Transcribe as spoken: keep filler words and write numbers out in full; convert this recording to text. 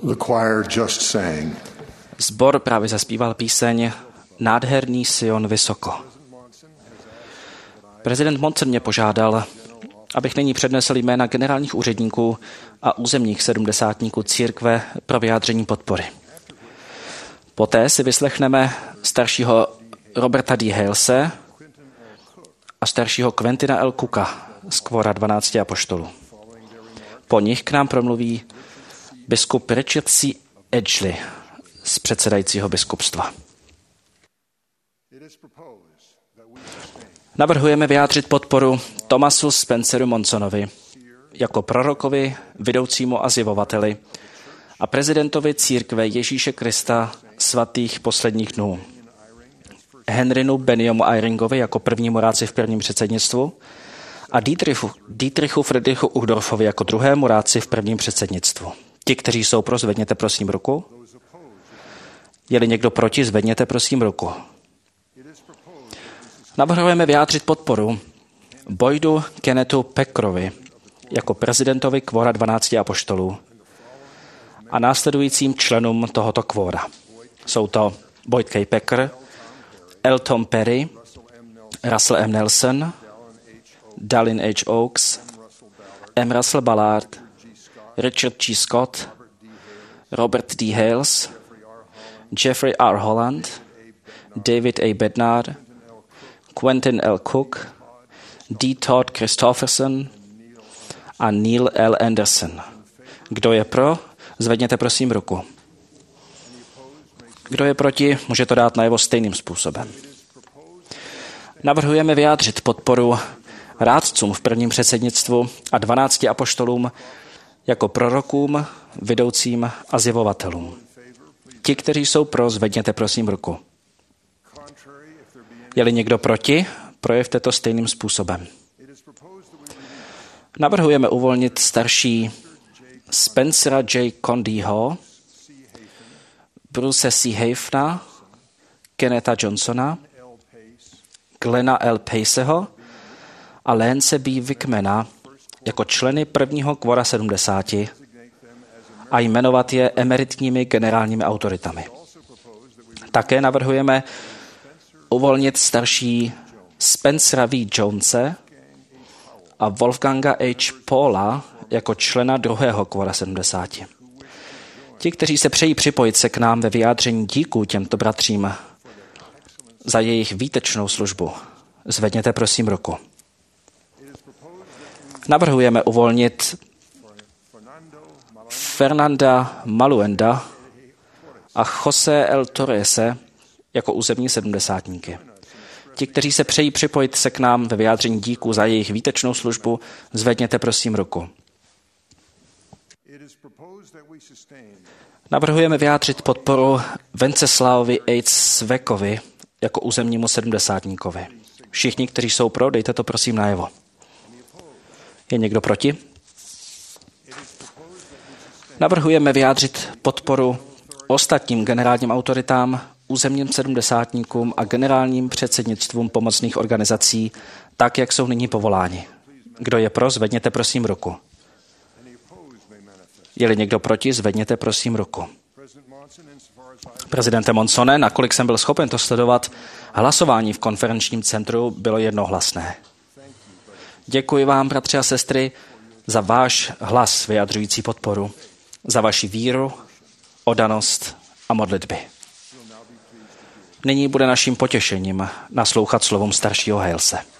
The choir just sang. Sbor právě zaspíval píseň Nádherný Sion vysoko. Prezident Monson mě požádal, abych nyní přednesl jména generálních úředníků a územních sedmdesátníků církve pro vyjádření podpory. Poté si vyslechneme staršího Roberta D. Halese a staršího Quentina L. Cooka z kvora dvanácti apoštolů. Po nich k nám promluví biskup Richard C. Edgley z předsedajícího biskupstva. Navrhujeme vyjádřit podporu Thomasu Spenceru Monsonovi jako prorokovi, vedoucímu a zjevovateli a prezidentovi církve Ježíše Krista svatých posledních dnů. Henrynu Beniomu Eyringovi jako prvnímu rádci v prvním předsednictvu a Dietrichu, Dietrichu Friedrichu Uchtdorfovi jako druhému rádci v prvním předsednictvu. Ti, kteří jsou pro, zvedněte prosím ruku. Je-li někdo proti, zvedněte prosím ruku. Navrhujeme vyjádřit podporu Boydu Kennethu Peckerovi jako prezidentovi kvora dvanácti apoštolů a následujícím členům tohoto kvora. Jsou to Boyd K. Pecker, L. Tom Perry, Russell M. Nelson, Dallin H. Oaks, M. Russell Ballard, Richard G. Scott, Robert D. Hales, Jeffrey R. Holland, David A. Bednar, Quentin L. Cook, D. Todd Christofferson a Neil L. Anderson. Kdo je pro, zvedněte prosím ruku. Kdo je proti, může to dát najevo stejným způsobem. Navrhujeme vyjádřit podporu rádcům v prvním předsednictvu a dvanácti apoštolům jako prorokům, vedoucím a zjevovatelům. Ti, kteří jsou pro, zvedněte prosím ruku. Je-li někdo proti, projevte to stejným způsobem. Navrhujeme uvolnit starší Spencera J. Condyho, Bruce C. Hafna, Kennetha Johnsona, Glena L. Paceho a Lance B. Wickmana jako členy prvního kvora sedmdesáti a jmenovat je emeritními generálními autoritami. Také navrhujeme uvolnit starší Spencera V. Jonese a Wolfganga H. Paula jako člena druhého kvora sedmdesáti. Ti, kteří se přejí připojit se k nám ve vyjádření díků těmto bratřím za jejich výtečnou službu, zvedněte prosím ruku. Navrhujeme uvolnit Fernanda Maluenda a José L. Torrese jako územní sedmdesátníky. Ti, kteří se přejí připojit se k nám ve vyjádření díků za jejich výtečnou službu, zvedněte prosím ruku. Navrhujeme vyjádřit podporu Venceslavovi H. Svekovi jako územnímu sedmdesátníkovi. Všichni, kteří jsou pro, dejte to prosím najevo. Je někdo proti? Navrhujeme vyjádřit podporu ostatním generálním autoritám, územním sedmdesátníkům a generálním předsednictvům pomocných organizací, tak, jak jsou nyní povoláni. Kdo je pro, zvedněte prosím ruku. Je-li někdo proti, zvedněte prosím ruku. Prezidente Monsone, nakolik jsem byl schopen to sledovat, hlasování v konferenčním centru bylo jednohlasné. Děkuji vám, bratři a sestry, za váš hlas vyjadřující podporu, za vaši víru, oddanost a modlitby. Nyní bude naším potěšením naslouchat slovům staršího Halese.